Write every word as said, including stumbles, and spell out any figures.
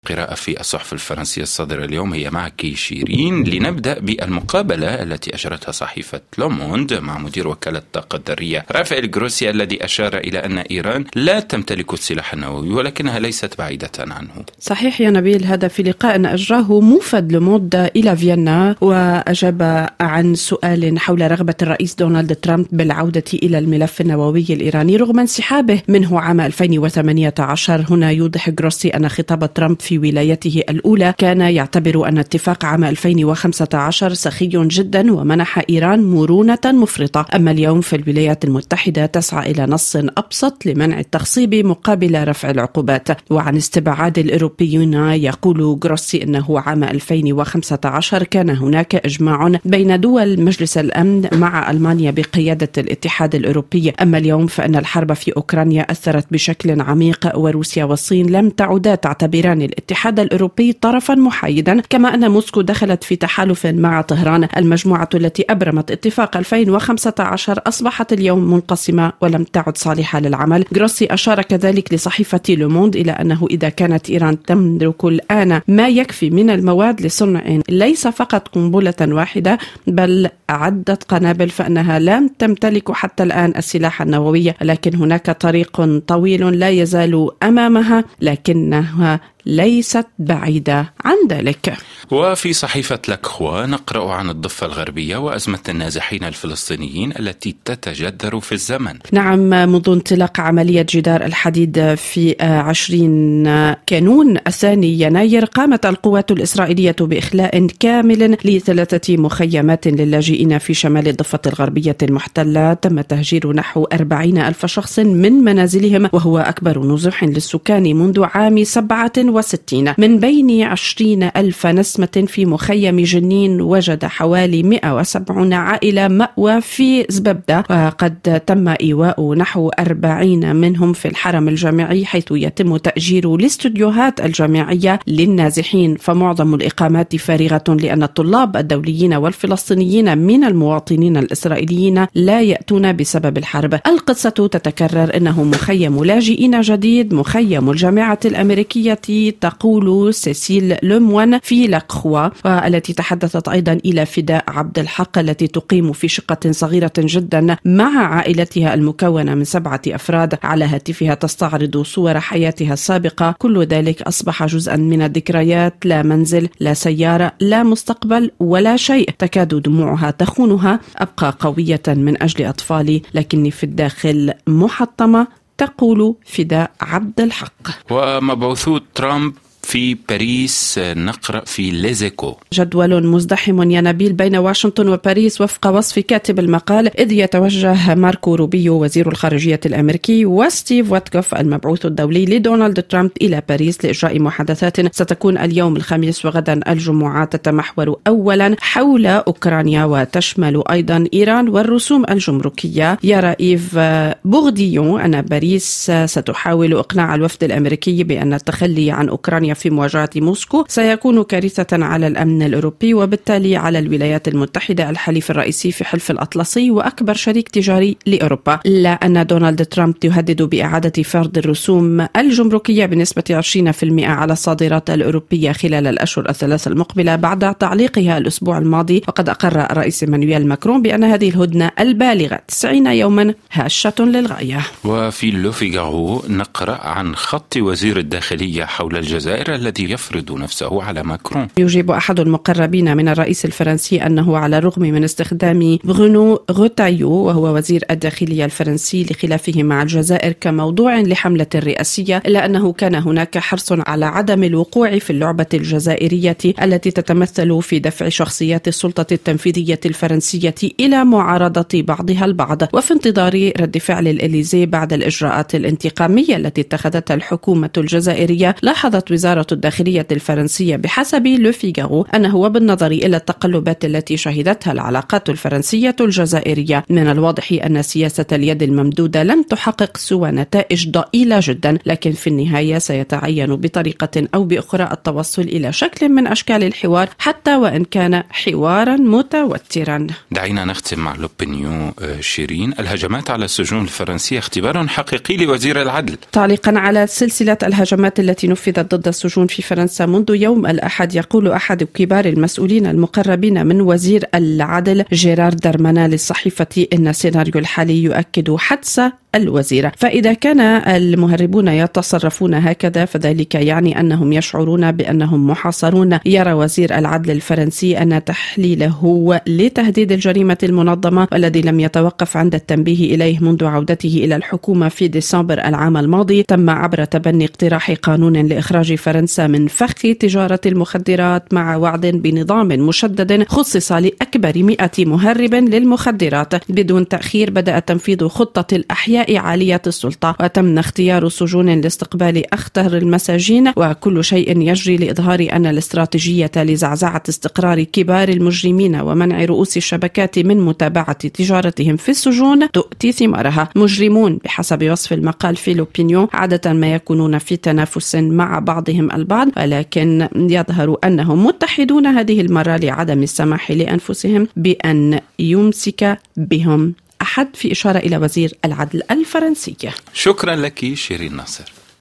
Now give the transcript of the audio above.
قراءة في الصحف الفرنسية الصادرة اليوم هي معك شيرين. لنبدأ بالمقابلة التي أجرتها صحيفة لوموند مع مدير وكالة الطاقة الذرية رافائيل جروسي، الذي أشار إلى أن إيران لا تمتلك السلاح النووي ولكنها ليست بعيدة عنه. صحيح يا نبيل، هذا في لقاء أجراه موفد لوموند إلى فيينا، وأجاب عن سؤال حول رغبة الرئيس دونالد ترامب بالعودة إلى الملف النووي الإيراني رغم انسحابه منه عام ألفين وثمانية عشر. هنا يوضح جروسي أن خطاب ترامب في ولايته الأولى كان يعتبر أن اتفاق عام ألفين وخمسة عشر سخي جدا ومنح إيران مرونة مفرطة. أما اليوم فالولايات المتحدة تسعى إلى نص أبسط لمنع التخصيب مقابل رفع العقوبات. وعن استبعاد الأوروبيين يقول جروسي أنه عام ألفين وخمسة عشر كان هناك إجماع بين دول مجلس الأمن مع ألمانيا بقيادة الاتحاد الأوروبي. أما اليوم فإن الحرب في أوكرانيا أثرت بشكل عميق، وروسيا والصين لم تعودا تعتبران الاتحاد الأوروبي طرفا محايدا، كما أن موسكو دخلت في تحالف مع طهران. المجموعة التي أبرمت اتفاق ألفين وخمسة عشر أصبحت اليوم منقسمة ولم تعد صالحة للعمل. جروسي أشار كذلك لصحيفة لوموند إلى أنه إذا كانت إيران تملك الآن ما يكفي من المواد لصنع ليس فقط قنبلة واحدة بل عدة قنابل، فإنها لم تمتلك حتى الآن السلاح النووي، لكن هناك طريق طويل لا يزال أمامها لكنها ليست بعيدة عن ذلك. وفي صحيفة لاكخوا نقرأ عن الضفة الغربية وأزمة النازحين الفلسطينيين التي تتجذر في الزمن. نعم، منذ انطلاق عملية جدار الحديد في عشرين كانون الثاني يناير قامت القوات الإسرائيلية بإخلاء كامل لثلاثة مخيمات للاجئين في شمال الضفة الغربية المحتلة. تم تهجير نحو أربعين ألف شخص من منازلهم، وهو أكبر نزوح للسكان منذ عام سبعة وستين. من بين عشرين ألف نسمة في مخيم جنين وجد حوالي مئة وسبعين عائلة مأوى في زببدة، وقد تم إيواء نحو أربعين منهم في الحرم الجامعي، حيث يتم تأجير الاستوديوهات الجامعية للنازحين. فمعظم الإقامات فارغة لأن الطلاب الدوليين والفلسطينيين من المواطنين الإسرائيليين لا يأتون بسبب الحرب. القصة تتكرر، إنه مخيم لاجئين جديد، مخيم الجامعة الأمريكية تقول سيسيل لوموان في لاكخوا، والتي تحدثت أيضا إلى فداء عبد الحق التي تقيم في شقة صغيرة جدا مع عائلتها المكونة من سبعة أفراد. على هاتفها تستعرض صور حياتها السابقة، كل ذلك أصبح جزءا من الذكريات. لا منزل، لا سيارة، لا مستقبل ولا شيء. تكاد دموعها تخونها. أبقى قوية من أجل أطفالي لكني في الداخل محطمة، تقول فداء عبد الحق. ومبعوثو ترامب في باريس نقرأ في ليزيكو. جدول مزدحم يا نبيل بين واشنطن وباريس وفق وصف كاتب المقال، إذ يتوجه ماركو روبيو وزير الخارجية الأمريكي وستيف واتكوف المبعوث الدولي لدونالد ترامب إلى باريس لإجراء محادثات ستكون اليوم الخميس وغدا الجمعة. تتمحور أولا حول أوكرانيا وتشمل أيضا إيران والرسوم الجمركية. يرى إيف بوغديون أن باريس ستحاول إقناع الوفد الأمريكي بأن التخلي عن أوكرانيا في مواجهة موسكو سيكون كارثة على الأمن الأوروبي وبالتالي على الولايات المتحدة الحليف الرئيسي في حلف الأطلسي وأكبر شريك تجاري لأوروبا. إلا أن دونالد ترامب يهدد بإعادة فرض الرسوم الجمركية بنسبة عشرين بالمئة على الصادرات الأوروبية خلال الأشهر الثلاث المقبلة بعد تعليقها الأسبوع الماضي. وقد أقر الرئيس إيمانويل ماكرون بأن هذه الهدنة البالغة تسعين يوما هاشة للغاية. وفي لو فيغارو نقرأ عن خط وزير الداخلية حول الجزائر الذي يفرض نفسه على ماكرون. يجيب أحد المقربين من الرئيس الفرنسي أنه على الرغم من استخدام برونو غوتايو وهو وزير الداخلية الفرنسي لخلافه مع الجزائر كموضوع لحملة رئاسية، إلا أنه كان هناك حرص على عدم الوقوع في اللعبة الجزائرية التي تتمثل في دفع شخصيات السلطة التنفيذية الفرنسية إلى معارضة بعضها البعض. وفي انتظار رد فعل الإليزي بعد الإجراءات الانتقامية التي اتخذتها الحكومة الجزائرية، لاحظت وزارة الداخلية الفرنسية بحسب لو فيغارو أنه وبالنظر إلى التقلبات التي شهدتها العلاقات الفرنسية الجزائرية من الواضح أن سياسة اليد الممدودة لم تحقق سوى نتائج ضئيلة جدا، لكن في النهاية سيتعين بطريقة أو بأخرى التوصل إلى شكل من أشكال الحوار حتى وإن كان حوارا متوترا. دعينا نختم مع لوبينيون شيرين. الهجمات على السجون الفرنسية اختبار حقيقي لوزير العدل. تعليقا على سلسلة الهجمات التي نفذت ضد السجون في فرنسا منذ يوم الأحد. يقول أحد كبار المسؤولين المقربين من وزير العدل جيرار دارمانا للصحيفة إن السيناريو الحالي يؤكد حدس الوزيرة. فإذا كان المهربون يتصرفون هكذا فذلك يعني أنهم يشعرون بأنهم محاصرون. يرى وزير العدل الفرنسي أن تحليله لتهديد الجريمة المنظمة والذي لم يتوقف عند التنبيه إليه منذ عودته إلى الحكومة في ديسمبر العام الماضي تم عبر تبني اقتراح قانون لإخراج فرنسا من فخ تجارة المخدرات مع وعد بنظام مشدد خصص لأكبر مئة مهرب للمخدرات. بدون تأخير بدأ تنفيذ خطة الأحياء عالية السلطة وتم اختيار سجون لاستقبال أخطر المساجين وكل شيء يجري لإظهار أن الاستراتيجية لزعزعة استقرار كبار المجرمين ومنع رؤوس الشبكات من متابعة تجارتهم في السجون تؤتي ثمارها. مجرمون بحسب وصف المقال في لوبينيون عادة ما يكونون في تنافس مع بعضهم البعض ولكن يظهر أنهم متحدون هذه المرة لعدم السماح لأنفسهم بأن يمسك بهم أحد، في إشارة إلى وزير العدل الفرنسي. شكرا لك شيرين ناصر.